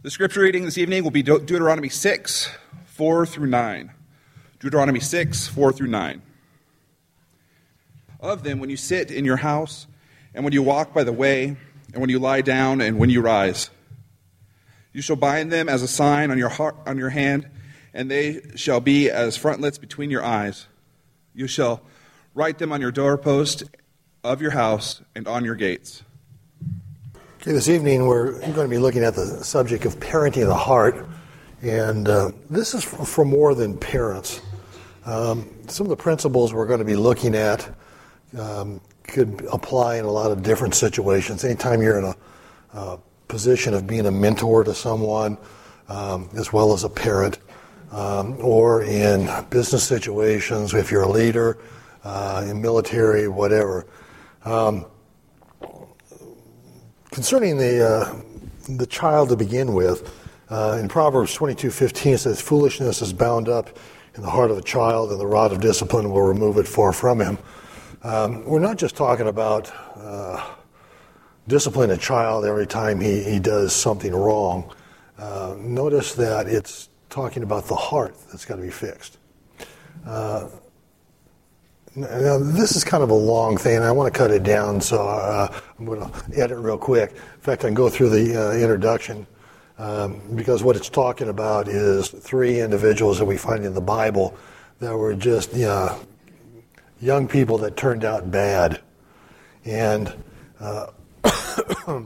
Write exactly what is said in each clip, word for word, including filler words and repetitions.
The scripture reading this evening will be De- Deuteronomy six, four through nine. Deuteronomy six, four through nine. Of them, when you sit in your house, and when you walk by the way, and when you lie down, and when you rise, you shall bind them as a sign on your heart, on your hand, and they shall be as frontlets between your eyes. You shall write them on your doorpost of your house and on your gates. Okay, this evening we're going to be looking at the subject of parenting the heart, and uh, this is for, for more than parents. Um, some of the principles we're going to be looking at um, could apply in a lot of different situations. Anytime you're in a uh, position of being a mentor to someone, um, as well as a parent, um, or in business situations, if you're a leader, uh, in military, whatever. Um, Concerning the uh, the child to begin with, uh, in Proverbs twenty-two fifteen it says, "Foolishness is bound up in the heart of a child, and the rod of discipline will remove it far from him." Um, we're not just talking about uh, discipline a child every time he, he does something wrong. Uh, notice that it's talking about the heart that's got to be fixed. Uh, Now, this is kind of a long thing, and I want to cut it down, so uh, I'm going to edit real quick. In fact, I can go through the uh, introduction, um, because what it's talking about is three individuals that we find in the Bible that were just, you know, young people that turned out bad. And, uh, uh,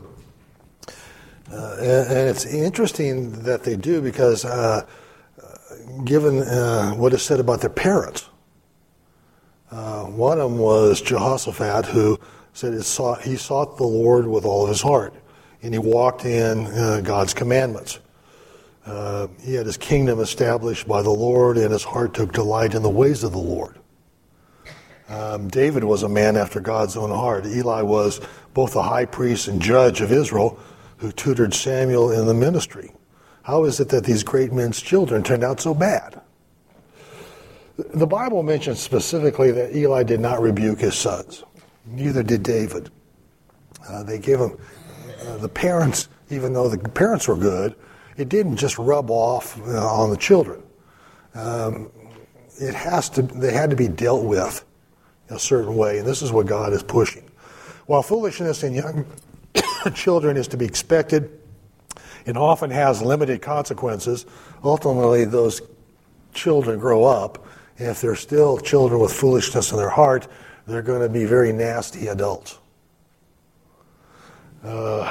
and it's interesting that they do because uh, given uh, what is said about their parents, Uh, one of them was Jehoshaphat, who said he sought, he sought the Lord with all of his heart, and he walked in uh, God's commandments. Uh, he had his kingdom established by the Lord, and his heart took delight in the ways of the Lord. Um, David was a man after God's own heart. Eli was both the high priest and judge of Israel, who tutored Samuel in the ministry. How is it that these great men's children turned out so bad? The Bible mentions specifically that Eli did not rebuke his sons. Neither did David. Uh, they gave him, uh, the parents, even though the parents were good, it didn't just rub off uh, on the children. Um, it has to, they had to be dealt with in a certain way, and this is what God is pushing. While foolishness in young children is to be expected and often has limited consequences, ultimately those children grow up. If they're still children with foolishness in their heart, they're going to be very nasty adults. Uh,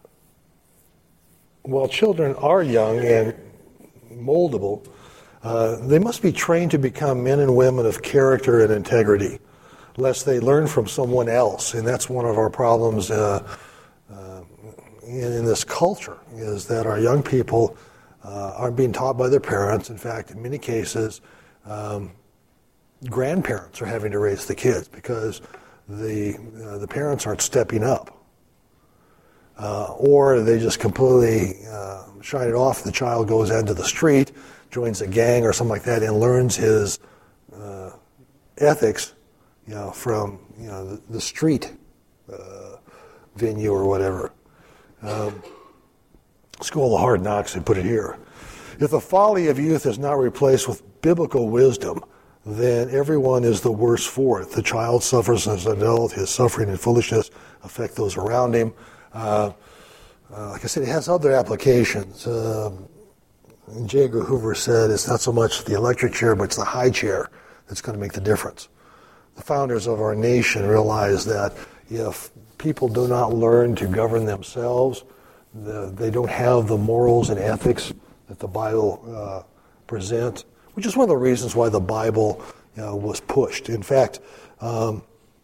while children are young and moldable, uh, they must be trained to become men and women of character and integrity, lest they learn from someone else. And that's one of our problems uh, uh, in, in this culture, is that our young people uh, aren't being taught by their parents. In fact, in many cases, Um, grandparents are having to raise the kids because the uh, the parents aren't stepping up, uh, or they just completely uh, shine it off. The child goes into the street, joins a gang or something like that, and learns his uh, ethics, you know, from you know the, the street uh, venue or whatever. Um, School of Hard Knocks, they put it here. If the folly of youth is not replaced with biblical wisdom, then everyone is the worse for it. The child suffers as an adult. His suffering and foolishness affect those around him. Uh, uh, like I said, it has other applications. Uh, J. Edgar Hoover said it's not so much the electric chair, but it's the high chair that's going to make the difference. The founders of our nation realized that if people do not learn to govern themselves, the, they don't have the morals and ethics that the Bible uh, presents, which is one of the reasons why the Bible you know, was pushed. In fact, um,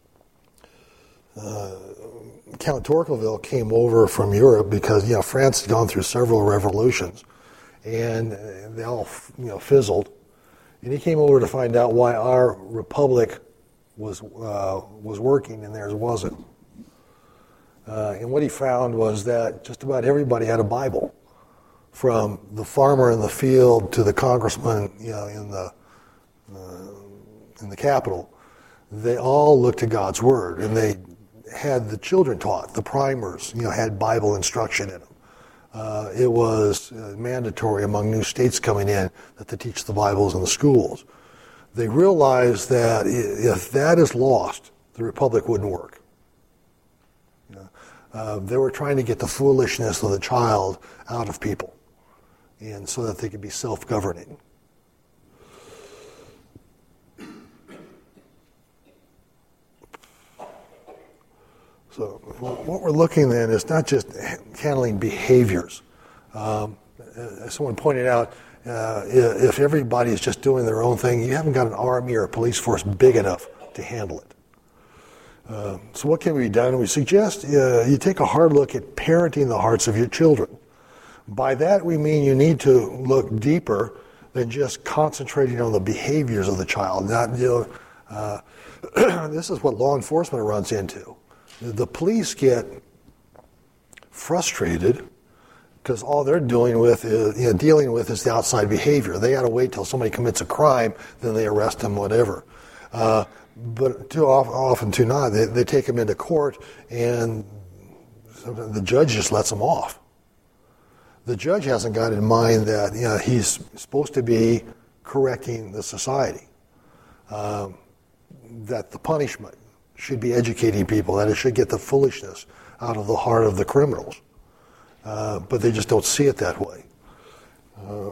uh, Count Tocqueville came over from Europe because you know France had gone through several revolutions, and they all you know fizzled. And he came over to find out why our republic was uh, was working and theirs wasn't. Uh, and what he found was that just about everybody had a Bible, from the farmer in the field to the congressman, you know, in the uh, in the Capitol. They all looked to God's Word, and they had the children taught. The primers, you know, had Bible instruction in them. Uh, it was uh, mandatory among new states coming in that they teach the Bibles in the schools. They realized that if that is lost, the republic wouldn't work. You know, uh, they were trying to get the foolishness of the child out of people, and so that they could be self-governing. So what we're looking at is not just handling behaviors. Um, as someone pointed out, uh, if everybody is just doing their own thing, you haven't got an army or a police force big enough to handle it. Uh, so what can be done? We suggest uh, you take a hard look at parenting the hearts of your children. By that we mean you need to look deeper than just concentrating on the behaviors of the child. Not, you know, uh, this is what law enforcement runs into. The police get frustrated because all they're doing with is, you know, dealing with is the outside behavior. They got to wait till somebody commits a crime, then they arrest them, whatever. Uh, but too often, too not, they, they take them into court, and the judge just lets them off. The judge hasn't got in mind that, you know, he's supposed to be correcting the society, um, that the punishment should be educating people, that it should get the foolishness out of the heart of the criminals. Uh, but they just don't see it that way. Uh,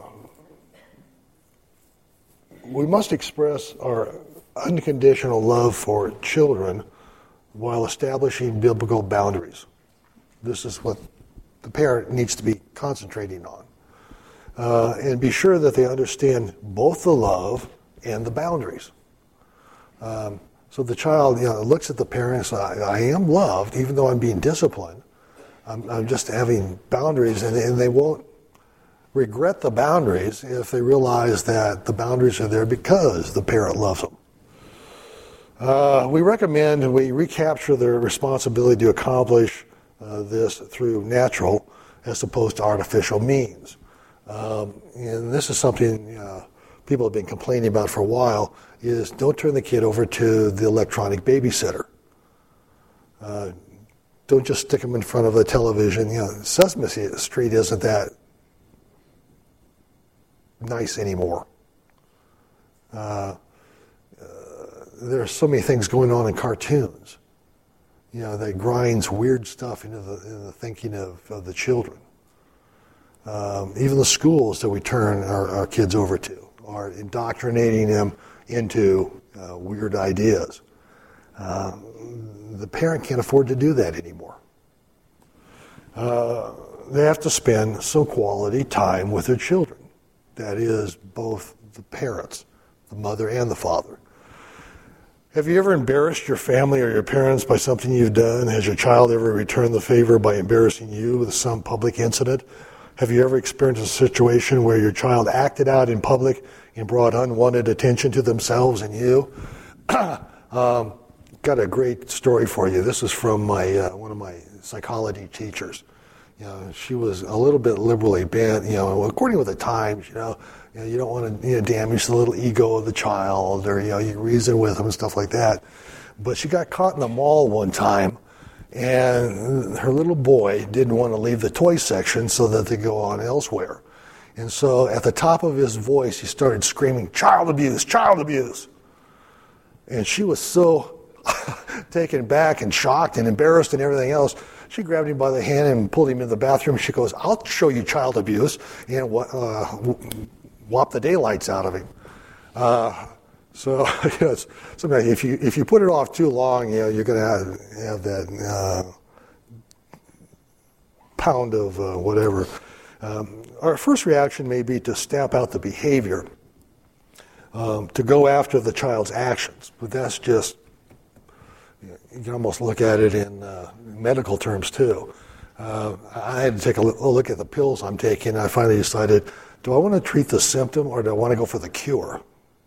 we must express our unconditional love for children while establishing biblical boundaries. This is what the parent needs to be concentrating on. Uh, and be sure that they understand both the love and the boundaries. Um, So the child, you know, looks at the parents. I, I am loved, even though I'm being disciplined. I'm, I'm just having boundaries, and, and they won't regret the boundaries if they realize that the boundaries are there because the parent loves them. Uh, we recommend we recapture their responsibility to accomplish uh, this through natural as opposed to artificial means. Um, and this is something uh, people have been complaining about for a while, is don't turn the kid over to the electronic babysitter. Uh, don't just stick them in front of a television. You know, Sesame Street isn't that nice anymore. Uh, uh, there are so many things going on in cartoons, you know, that grinds weird stuff into the, into the thinking of, of the children. Um, even the schools that we turn our, our kids over to are indoctrinating them into uh, weird ideas. Uh, the parent can't afford to do that anymore. Uh, they have to spend some quality time with their children. That is both the parents, the mother and the father. Have you ever embarrassed your family or your parents by something you've done? Has your child ever returned the favor by embarrassing you with some public incident? Have you ever experienced a situation where your child acted out in public and brought unwanted attention to themselves and you? um, got a great story for you. This is from my uh, one of my psychology teachers. You know, she was a little bit liberally bent. You know, according to the times, you know, you, know, you don't want to you know, damage the little ego of the child, or you know, you reason with them and stuff like that. But she got caught in the mall one time, and her little boy didn't want to leave the toy section so that they go on elsewhere. And so at the top of his voice, he started screaming, "Child abuse, child abuse." And she was so taken back and shocked and embarrassed and everything else, she grabbed him by the hand and pulled him into the bathroom. She goes, "I'll show you child abuse," and uh, whop the daylights out of him. Uh, so you know, it's, sometimes if you if you put it off too long, you know, you're going to have, have that uh, pound of uh, whatever. Um, our first reaction may be to stamp out the behavior, um, to go after the child's actions, but that's just, you can almost look at it in uh, medical terms too. Uh, I had to take a look at the pills I'm taking, and I finally decided, do I want to treat the symptom or do I want to go for the cure?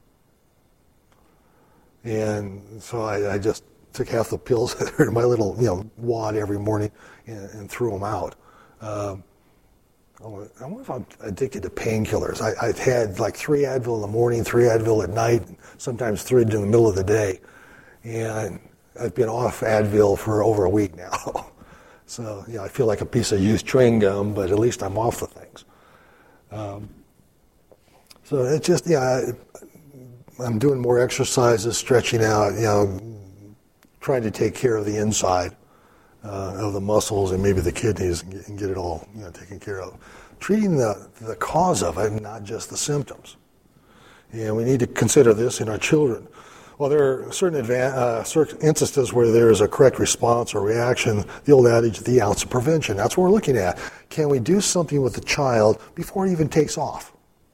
And so I, I just took half the pills in my little you know wad every morning and, and threw them out. Um, I wonder if I'm addicted to painkillers. I, I've had like three Advil in the morning, three Advil at night, sometimes three in the middle of the day. And I've been off Advil for over a week now. So, yeah, I feel like a piece of used chewing gum, but at least I'm off the things. Um, so it's just, yeah, I, I'm doing more exercises, stretching out, you know, trying to take care of the inside uh, of the muscles and maybe the kidneys and get, and get it all, you know, taken care of. Treating the, the cause of it, not just the symptoms. And we need to consider this in our children. Well, there are certain, advan- uh, certain instances where there is a correct response or reaction. The old adage, the ounce of prevention. That's what we're looking at. Can we do something with the child before it even takes off?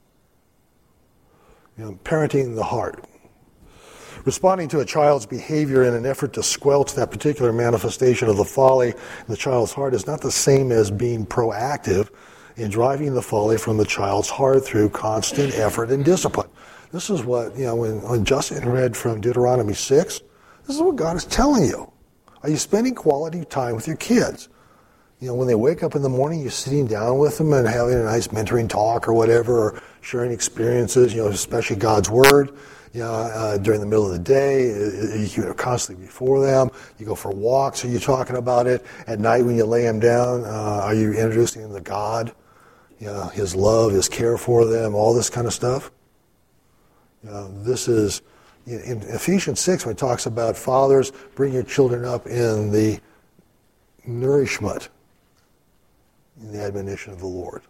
You know, parenting the heart. Responding to a child's behavior in an effort to squelch that particular manifestation of the folly in the child's heart is not the same as being proactive in driving the folly from the child's heart through constant effort and discipline. This is what, you know, when, when Justin read from Deuteronomy six, this is what God is telling you. Are you spending quality time with your kids? You know, when they wake up in the morning, you're sitting down with them and having a nice mentoring talk or whatever, or sharing experiences, you know, especially God's Word. You know, uh, during the middle of the day, you're constantly before them. You go for walks. Are you talking about it? At night when you lay them down, uh, are you introducing them to God? You know, His love, His care for them, all this kind of stuff? You know, this is, in Ephesians six, when it talks about fathers, bring your children up in the nourishment, in the admonition of the Lord.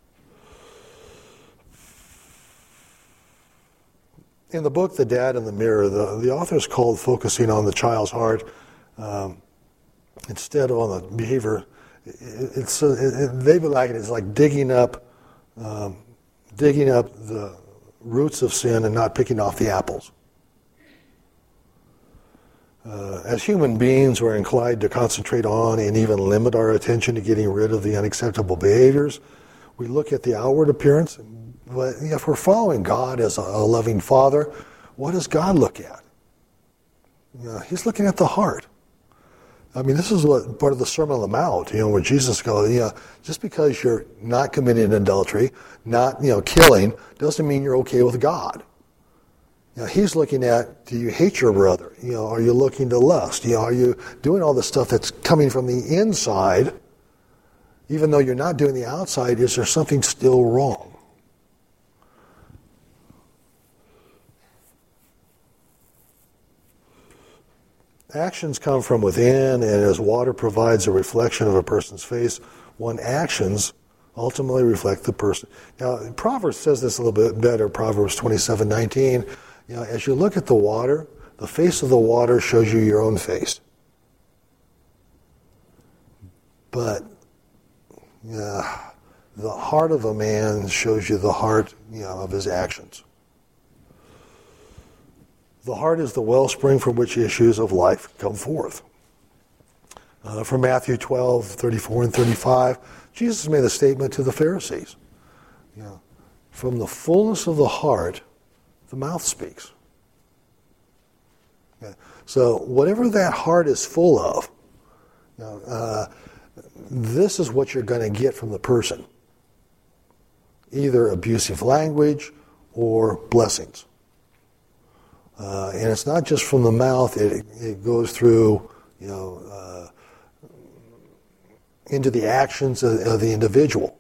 In the book, The Dad in the Mirror, the, the author is called focusing on the child's heart um, instead of on the behavior. It, it's uh, it, they would like it. It's like digging up, um, digging up the roots of sin and not picking off the apples. Uh, as human beings, we're inclined to concentrate on and even limit our attention to getting rid of the unacceptable behaviors. We look at the outward appearance, but if we're following God as a, a loving Father, what does God look at? You know, He's looking at the heart. I mean, this is what part of the Sermon on the Mount, you know, where Jesus goes, you know, just because you're not committing adultery, not, you know, killing, doesn't mean you're okay with God. You know, He's looking at, do you hate your brother? You know, are you looking to lust? You know, are you doing all the stuff that's coming from the inside? Even though you're not doing the outside, is there something still wrong? Actions come from within, and as water provides a reflection of a person's face, one's actions ultimately reflect the person. Now, Proverbs says this a little bit better, Proverbs twenty-seven nineteen. You know, as you look at the water, the face of the water shows you your own face. But uh, the heart of a man shows you the heart, you know, of his actions. The heart is the wellspring from which issues of life come forth. Uh, from Matthew twelve, thirty-four and thirty-five, Jesus made a statement to the Pharisees. You know, from the fullness of the heart, the mouth speaks. Okay. So whatever that heart is full of, you know, uh, this is what you're going to get from the person. Either abusive language or blessings. Uh, and it's not just from the mouth, it, it goes through, you know, uh, into the actions of, of the individual.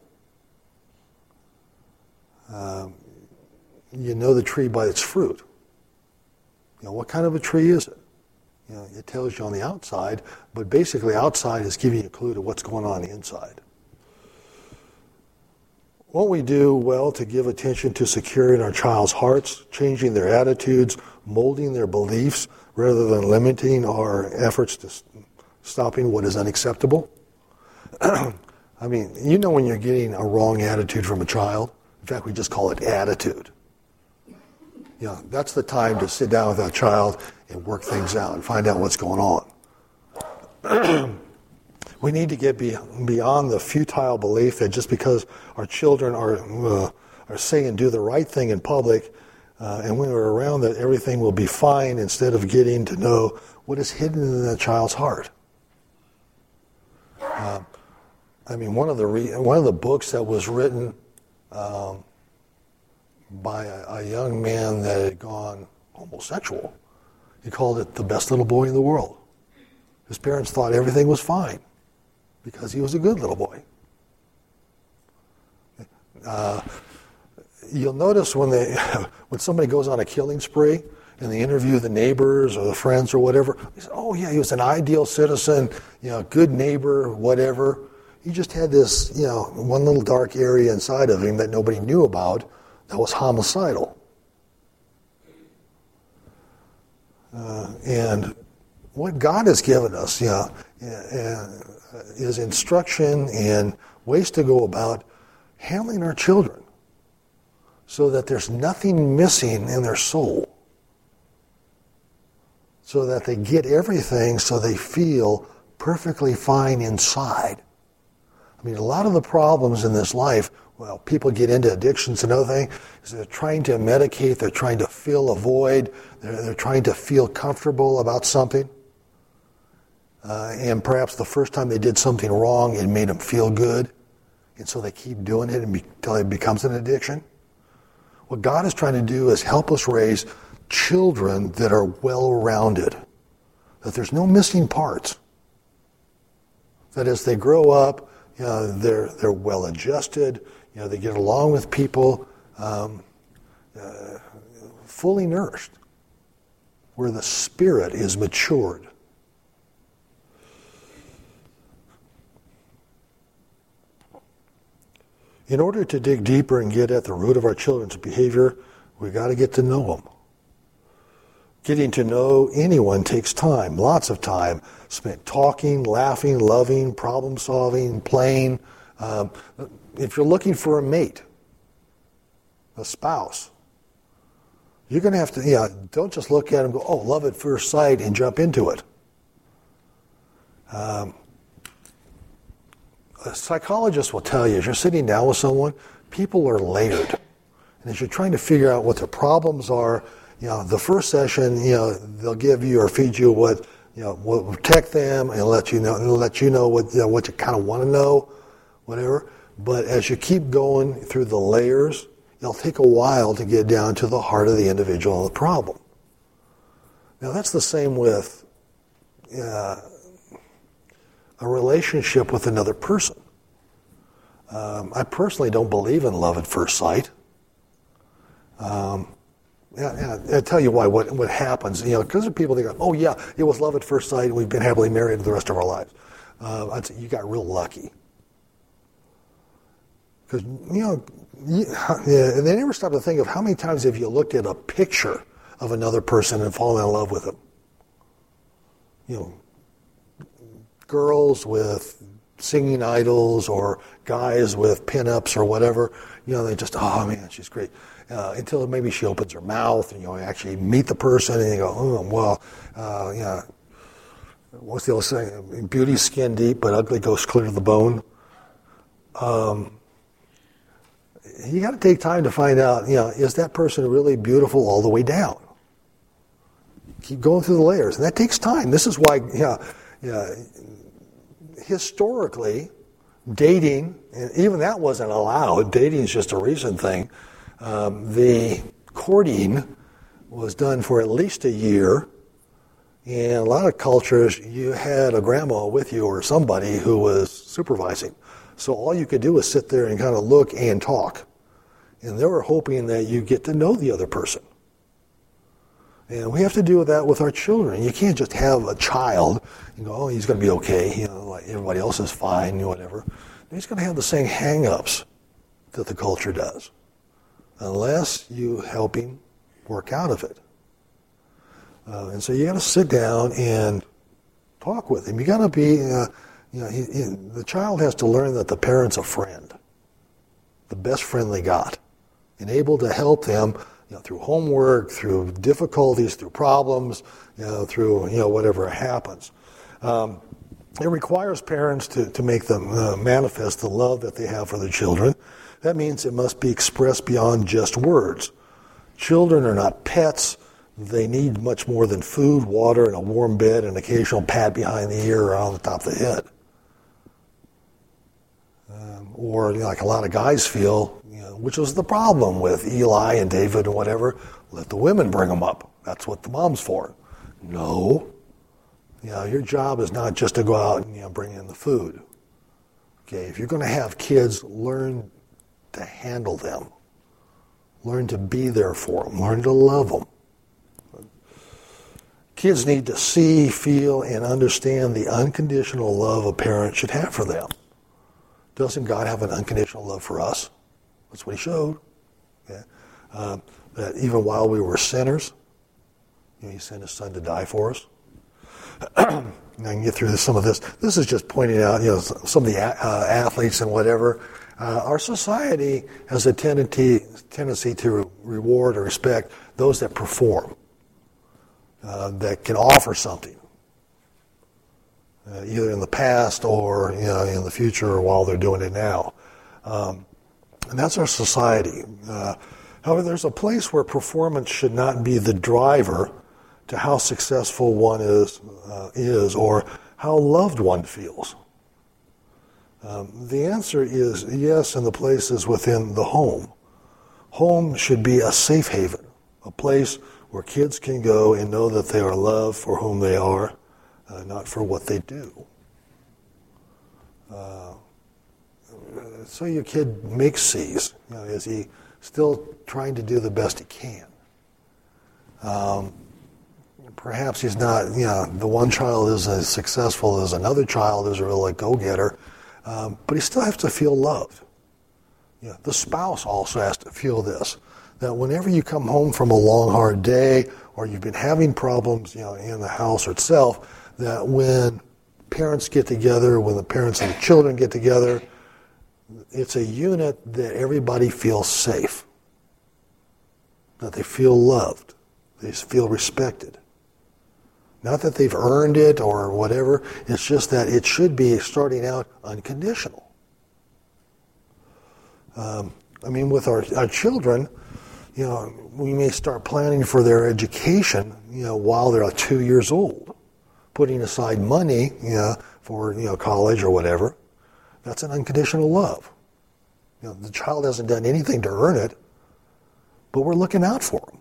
Um, you know the tree by its fruit. You know, what kind of a tree is it? You know, it tells you on the outside, but basically outside is giving you a clue to what's going on, on the inside. Won't we do well to give attention to securing our child's hearts, changing their attitudes, molding their beliefs, rather than limiting our efforts to stopping what is unacceptable? I mean, you know when you're getting a wrong attitude from a child. In fact, we just call it attitude. You know, that's the time to sit down with that child and work things out and find out what's going on. We need to get beyond the futile belief that just because our children are uh, are saying and do the right thing in public, uh, and when we're around that, everything will be fine, instead of getting to know what is hidden in that child's heart. Uh, I mean, one of the re- one of the books that was written um, by a, a young man that had gone homosexual, he called it "The Best Little Boy in the World." His parents thought everything was fine. because he was a good little boy. Uh, you'll notice when they, when somebody goes on a killing spree and they interview the neighbors or the friends or whatever, they say, oh yeah, he was an ideal citizen, you know, good neighbor, whatever. He just had this, you know, one little dark area inside of him that nobody knew about that was homicidal. Uh, and what God has given us, you know, uh, is instruction and ways to go about handling our children so that there's nothing missing in their soul, so that they get everything so they feel perfectly fine inside. I mean, a lot of the problems in this life, well, people get into addictions. Another thing is they're trying to medicate, they're trying to fill a void, they're, they're trying to feel comfortable about something. Uh, and perhaps the first time they did something wrong, it made them feel good. And so they keep doing it until it becomes an addiction. What God is trying to do is help us raise children that are well-rounded, that there's no missing parts. That as they grow up, you know, they're they're well-adjusted, you know, they get along with people, um, uh, fully nourished, where the spirit is matured. In order to dig deeper and get at the root of our children's behavior, we've got to get to know them. Getting to know anyone takes time, lots of time, spent talking, laughing, loving, problem solving, playing. Um, if you're looking for a mate, a spouse, you're going to have to, yeah, don't just look at them and go, oh, love at first sight, and jump into it. Um, A psychologist will tell you, as you're sitting down with someone, people are layered. And as you're trying to figure out what their problems are, you know, the first session, you know, they'll give you or feed you what, you know, will protect them and let you know, let you know what, you know, what you kind of want to know, whatever. But as you keep going through the layers, it'll take a while to get down to the heart of the individual and the problem. Now, that's the same with uh, a relationship with another person. Um, I personally don't believe in love at first sight. Um, yeah, yeah, I'll tell you why. What what happens? You know, because there are people that go, "Oh yeah, it was love at first sight, and we've been happily married the rest of our lives." Uh, I'd say you got real lucky. Because you know, you, yeah, they never stop to think of how many times have you looked at a picture of another person and fallen in love with them. You know. Girls with singing idols or guys with pinups or whatever, you know, they just, oh man, she's great. Uh, until maybe she opens her mouth and you know, actually meet the person and you go, oh, well, uh, yeah, what's the old saying? Beauty's skin deep, but ugly goes clear to the bone. Um, you got to take time to find out, you know, is that person really beautiful all the way down? Keep going through the layers, and that takes time. This is why, yeah, yeah. Historically, dating, and even that wasn't allowed. Dating is just a recent thing. Um, the courting was done for at least a year. In a lot of cultures, you had a grandma with you or somebody who was supervising. So all you could do was sit there and kind of look and talk. And they were hoping that you get to know the other person. And we have to do that with our children. You can't just have a child and go, oh, he's going to be okay, you know, like everybody else is fine, whatever. He's going to have the same hang-ups that the culture does, unless you help him work out of it. Uh, and so you got to sit down and talk with him. You got to be, uh, you know, he, he, the child has to learn that the parent's a friend, the best friend they got, and able to help them. You know, through homework, through difficulties, through problems, you know, through, you know, whatever happens. Um, it requires parents to, to make them uh, manifest the love that they have for their children. That means it must be expressed beyond just words. Children are not pets. They need much more than food, water, and a warm bed, and an occasional pat behind the ear or on the top of the head. Um, or, you know, like a lot of guys feel, you know, which was the problem with Eli and David and whatever, let the women bring them up. That's what the mom's for. No. You know, your job is not just to go out and, you know, bring in the food. Okay, if you're going to have kids, learn to handle them. Learn to be there for them. Learn to love them. Kids need to see, feel, and understand the unconditional love a parent should have for them. Doesn't God have an unconditional love for us? That's what he showed. Okay? Um, that even while we were sinners, you know, he sent his son to die for us. And I can get through this, some of this. This is just pointing out, you know, some of the uh, athletes and whatever. Uh, our society has a tendency tendency to reward or respect those that perform, uh, that can offer something, uh, either in the past or, you know, in the future or while they're doing it now. Um, and that's our society. Uh, however, there's a place where performance should not be the driver to how successful one is, uh, is or how loved one feels. Um, the answer is yes in the places within the home. Home should be a safe haven, a place where kids can go and know that they are loved for whom they are, uh, not for what they do. Uh, so your kid makes C's. You know, is he still trying to do the best he can? Um, Perhaps he's not, you know, the one child isn't as successful as another child is a real like go-getter, um, but he still has to feel loved. You know, the spouse also has to feel this, that whenever you come home from a long, hard day, or you've been having problems, you know, in the house itself, that when parents get together, when the parents and the children get together, it's a unit that everybody feels safe, that they feel loved, they feel respected. Not that they've earned it or whatever. It's just that it should be starting out unconditional. Um, I mean, with our, our children, you know, we may start planning for their education, you know, while they're like two years old, putting aside money, you know, for, you know, college or whatever. That's an unconditional love. You know, the child hasn't done anything to earn it, but we're looking out for them.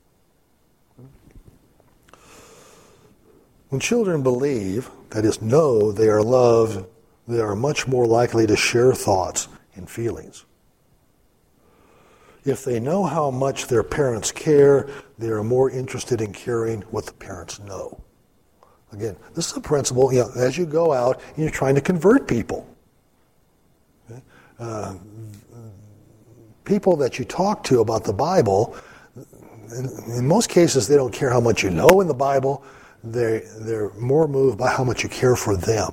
When children believe, that is, know they are loved, they are much more likely to share thoughts and feelings. If they know how much their parents care, they are more interested in caring what the parents know. Again, this is a principle, you know, as you go out and you're trying to convert people. Okay? Uh, people that you talk to about the Bible, in, in most cases they don't care how much you know in the Bible. They're, they're more moved by how much you care for them.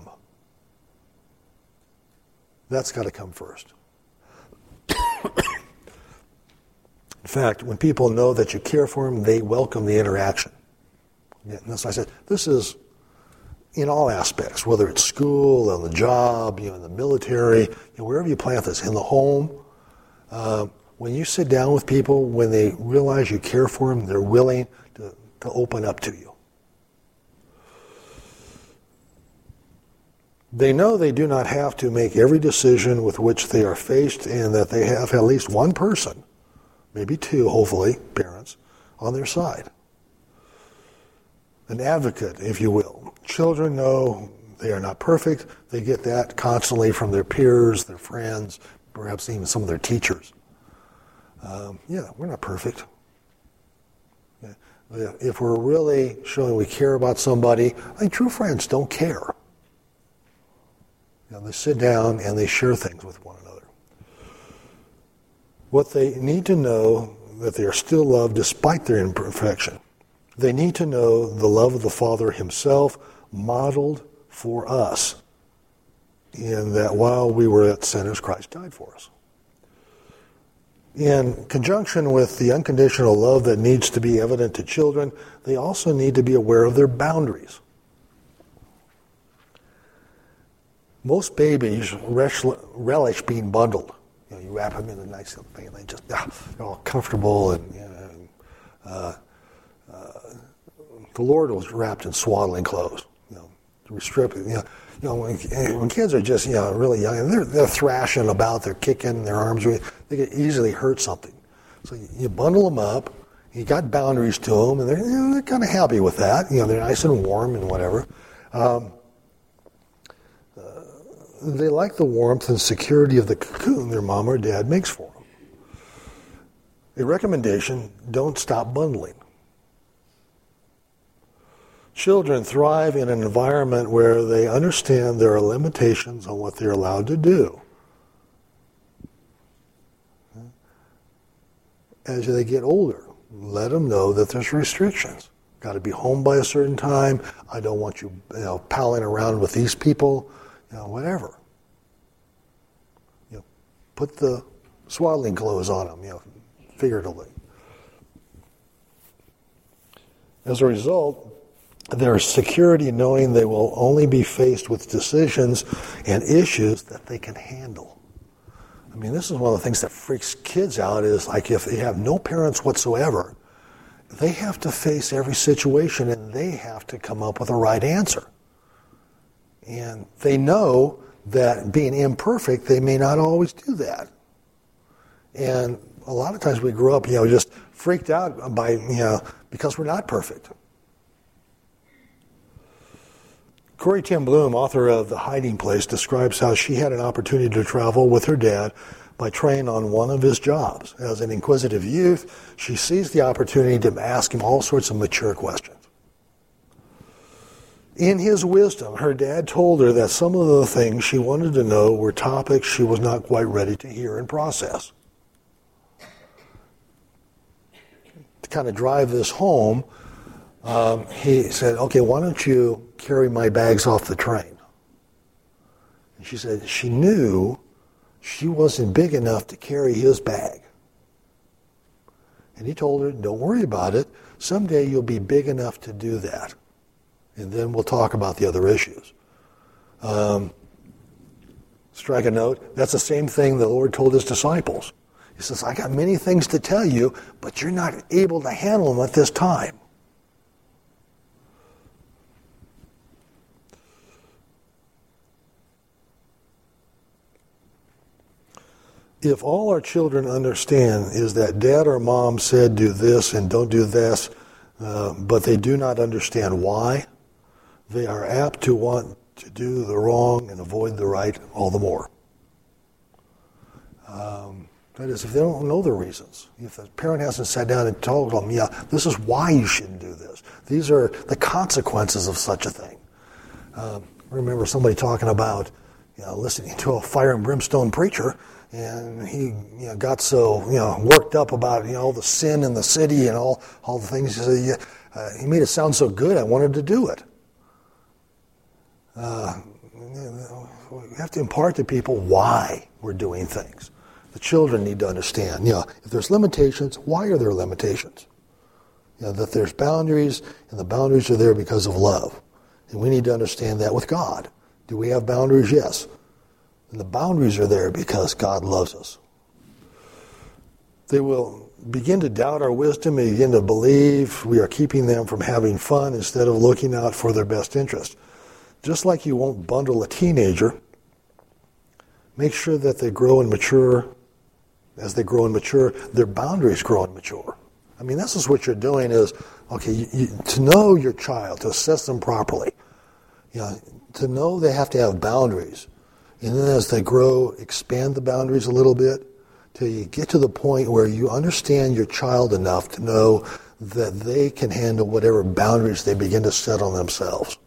That's got to come first. In fact, when people know that you care for them, they welcome the interaction. And that's why I said, this is in all aspects, whether it's school, on the job, you know, in the military, you know, wherever you plant this, in the home. Uh, when you sit down with people, when they realize you care for them, they're willing to, to open up to you. They know they do not have to make every decision with which they are faced, and that they have at least one person, maybe two, hopefully, parents, on their side. An advocate, if you will. Children know they are not perfect. They get that constantly from their peers, their friends, perhaps even some of their teachers. Um, yeah, we're not perfect. Yeah. If we're really showing we care about somebody, I think true friends don't care. You know, they sit down and they share things with one another. What they need to know, that they are still loved despite their imperfection. They need to know the love of the Father himself modeled for us, in that while we were yet sinners, Christ died for us. In conjunction with the unconditional love that needs to be evident to children, they also need to be aware of their boundaries. Most babies relish being bundled. You know, you wrap them in a nice little thing, and they just, ah, they're all comfortable. And you know, uh, uh, the Lord was wrapped in swaddling clothes. You know, to restrict. You know, you know when, when kids are just, you know, really young, and they're they're thrashing about, they're kicking, their arms, they can easily hurt something. So you, you bundle them up. You got boundaries to them, and they're, you know, they're kind of happy with that. You know, they're nice and warm and whatever. Um, they like the warmth and security of the cocoon their mom or dad makes for them. A recommendation, don't stop bundling. Children thrive in an environment where they understand there are limitations on what they're allowed to do. As they get older, let them know that there's restrictions. Got to be home by a certain time. I don't want you, you know, palling around with these people, you know, whatever. You know, put the swaddling clothes on them, you know, figuratively. As a result, there's security knowing they will only be faced with decisions and issues that they can handle. I mean, this is one of the things that freaks kids out is like if they have no parents whatsoever, they have to face every situation and they have to come up with a right answer. And they know that being imperfect, they may not always do that. And a lot of times we grow up, you know, just freaked out by, you know, because we're not perfect. Corrie ten Boom, author of The Hiding Place, describes how she had an opportunity to travel with her dad by train on one of his jobs. As an inquisitive youth, she seized the opportunity to ask him all sorts of mature questions. In his wisdom, her dad told her that some of the things she wanted to know were topics she was not quite ready to hear and process. To kind of drive this home, um, he said, okay, why don't you carry my bags off the train? And she said she knew she wasn't big enough to carry his bag. And he told her, don't worry about it. Someday you'll be big enough to do that. And then we'll talk about the other issues. Um, strike a note. That's the same thing the Lord told his disciples. He says, I got many things to tell you, but you're not able to handle them at this time. If all our children understand is that dad or mom said do this and don't do this, uh, but they do not understand why, they are apt to want to do the wrong and avoid the right all the more. Um, that is, if they don't know the reasons, if the parent hasn't sat down and told them, yeah, this is why you shouldn't do this. These are the consequences of such a thing. Um, I remember somebody talking about, you know, listening to a fire and brimstone preacher. And he, you know, got so, you know, worked up about, you know, all the sin in the city and all, all the things. He said, yeah, uh, he made it sound so good, I wanted to do it. Uh, we have to impart to people why we're doing things. The children need to understand, you know, if there's limitations, why are there limitations? You know, that there's boundaries, and the boundaries are there because of love. And we need to understand that with God. Do we have boundaries? Yes. And the boundaries are there because God loves us. They will begin to doubt our wisdom and begin to believe we are keeping them from having fun instead of looking out for their best interest. Just like you won't bundle a teenager, make sure that they grow and mature. As they grow and mature, their boundaries grow and mature. I mean, this is what you're doing is, okay, you, you, to know your child, to assess them properly, you know, to know they have to have boundaries. And then as they grow, expand the boundaries a little bit till you get to the point where you understand your child enough to know that they can handle whatever boundaries they begin to set on themselves.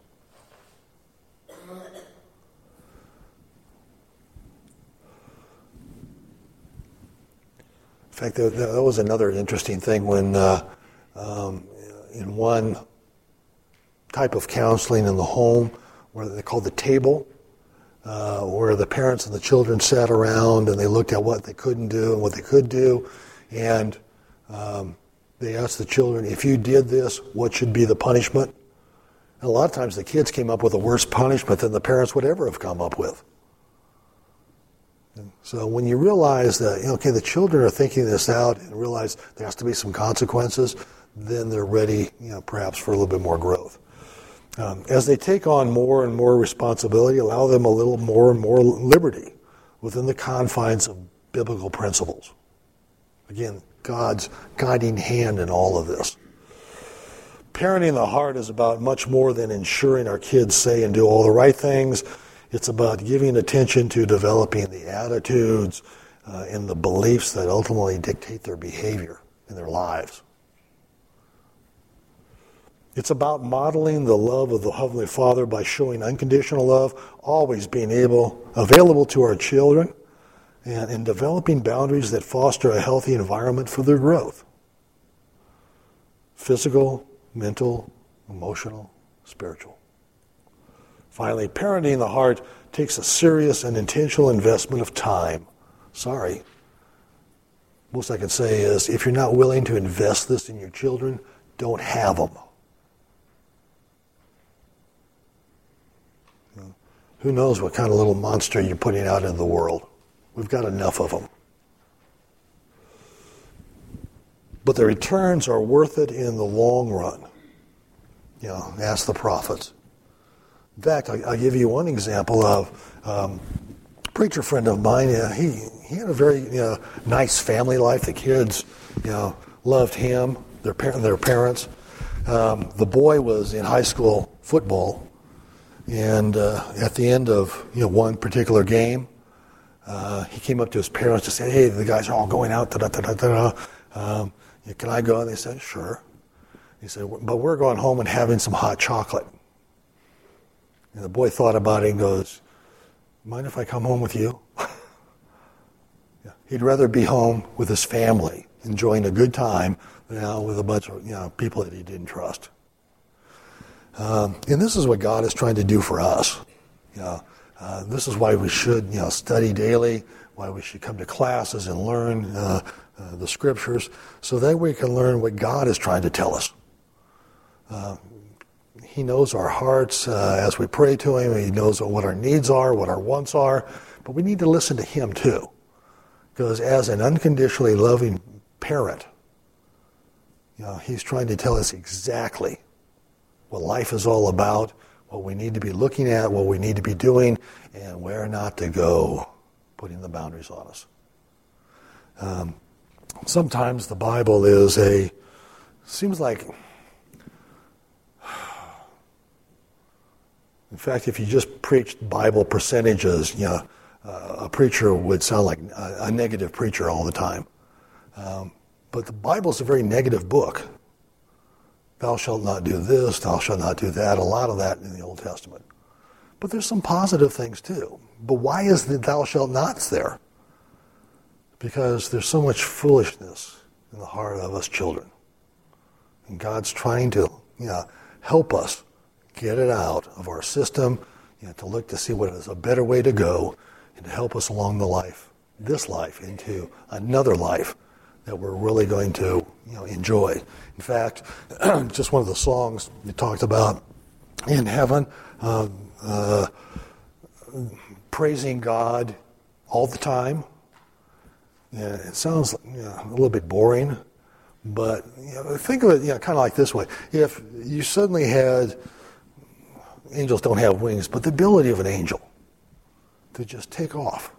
In fact, that was another interesting thing when uh, um, in one type of counseling in the home, where they called the table, Uh, where the parents and the children sat around and they looked at what they couldn't do and what they could do. And um, they asked the children, if you did this, what should be the punishment? And a lot of times the kids came up with a worse punishment than the parents would ever have come up with. And so when you realize that, you know, okay, the children are thinking this out and realize there has to be some consequences, then they're ready, you know, perhaps for a little bit more growth. Um, as they take on more and more responsibility, allow them a little more and more liberty within the confines of biblical principles. Again, God's guiding hand in all of this. Parenting the heart is about much more than ensuring our kids say and do all the right things. It's about giving attention to developing the attitudes uh, and the beliefs that ultimately dictate their behavior in their lives. It's about modeling the love of the Heavenly Father by showing unconditional love, always being able, available to our children, and, and developing boundaries that foster a healthy environment for their growth. Physical, mental, emotional, spiritual. Finally, parenting the heart takes a serious and intentional investment of time. Sorry. Most I can say is, if you're not willing to invest this in your children, don't have them. Who knows what kind of little monster you're putting out into the world. We've got enough of them. But the returns are worth it in the long run. You know, ask the prophets. In fact, I'll, I'll give you one example of um, a preacher friend of mine. Uh, he he had a very you know, nice family life. The kids, you know, loved him. Their parent, their parents. Um, the boy was in high school football, and uh, at the end of you know one particular game, uh, he came up to his parents to say, "Hey, the guys are all going out. Da da da da da. Um, can I go?" And they said, "Sure." He said, "But we're going home and having some hot chocolate." And the boy thought about it and goes, "Mind if I come home with you?" Yeah. He'd rather be home with his family, enjoying a good time, than out with a bunch of you know people that he didn't trust. Um, and this is what God is trying to do for us. You know, uh, this is why we should you know study daily, why we should come to classes and learn uh, uh, the scriptures, so that we can learn what God is trying to tell us. Uh, He knows our hearts uh, as we pray to Him. He knows what our needs are, what our wants are. But we need to listen to Him too. Because as an unconditionally loving parent, you know, He's trying to tell us exactly what life is all about, what we need to be looking at, what we need to be doing, and where not to go, putting the boundaries on us. Um, sometimes the Bible is a, seems like... In fact, if you just preached Bible percentages, you know, uh, a preacher would sound like a, a negative preacher all the time. Um, but the Bible is a very negative book. Thou shalt not do this, thou shalt not do that, a lot of that in the Old Testament. But there's some positive things too. But why is the thou shalt nots there? Because there's so much foolishness in the heart of us children. And God's trying to, you know, help us get it out of our system, you know, to look to see what is a better way to go and to help us along the life, this life, into another life that we're really going to you know, enjoy. In fact, just one of the songs you talked about in heaven, uh, uh, praising God all the time. Yeah, it sounds you know, a little bit boring, but you know, think of it you know, kind of like this way. If you suddenly had... Angels don't have wings, but the ability of an angel to just take off,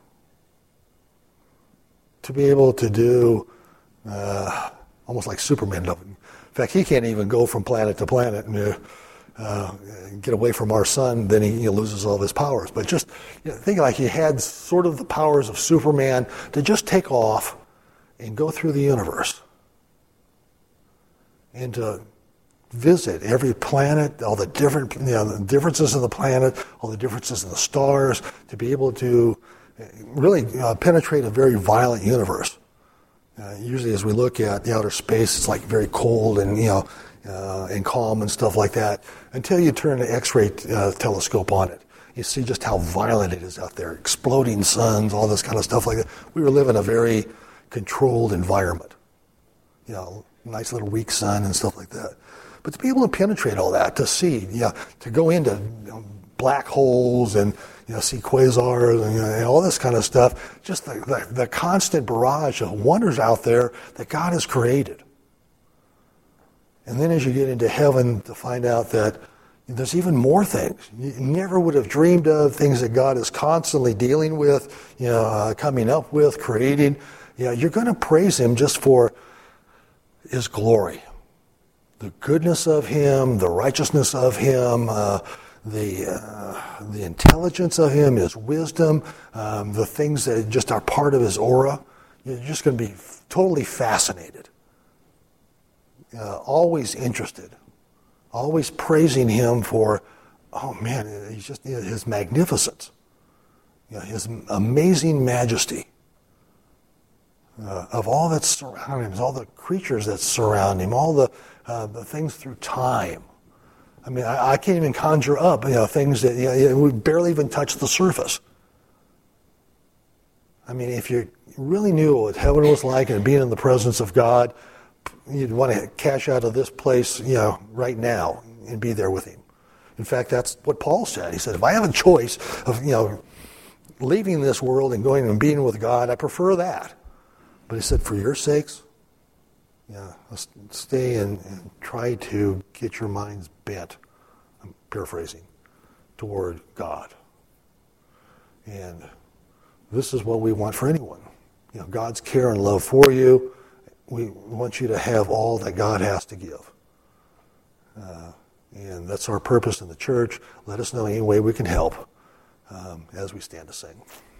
to be able to do uh, almost like Superman. In fact, he can't even go from planet to planet and uh, get away from our sun. Then he you know, loses all of his powers. But just you know, think like he had sort of the powers of Superman to just take off and go through the universe and to visit every planet, all the different you know, the differences in the planet, all the differences in the stars, to be able to really uh, penetrate a very violent universe. Uh, usually as we look at the outer space, it's like very cold and you know uh, and calm and stuff like that, until you turn the X-ray uh, telescope on it. You see just how violent it is out there, exploding suns, all this kind of stuff like that. We were living in a very controlled environment. You know, nice little weak sun and stuff like that. But to be able to penetrate all that, to see, you know, to go into you know, black holes and you know, see quasars and, you know, and all this kind of stuff, just the, the, the constant barrage of wonders out there that God has created. And then as you get into heaven, to find out that there's even more things you never would have dreamed of, things that God is constantly dealing with, you know, uh, coming up with, creating. You know, you're going to praise Him just for His glory. The goodness of Him, the righteousness of Him, uh, the uh, the intelligence of him, his wisdom, um, the things that just are part of his aura. You're just going to be totally fascinated, uh, always interested, always praising him for, oh man, he's just you know, his magnificence, you know, his amazing majesty. Uh, of all that's surrounding him, all the creatures that surround him, all the uh, the things through time. I mean, I, I can't even conjure up, you know, things that you know, we barely even touch the surface. I mean, if you really knew what heaven was like and being in the presence of God, you'd want to cash out of this place, you know, right now and be there with him. In fact, that's what Paul said. He said, if I have a choice of, you know, leaving this world and going and being with God, I prefer that. But he said, for your sakes, yeah, let's stay and, and try to get your minds bent, I'm paraphrasing, toward God. And this is what we want for anyone. You know, God's care and love for you. We want you to have all that God has to give. Uh, and that's our purpose in the church. Let us know any way we can help um, as we stand to sing.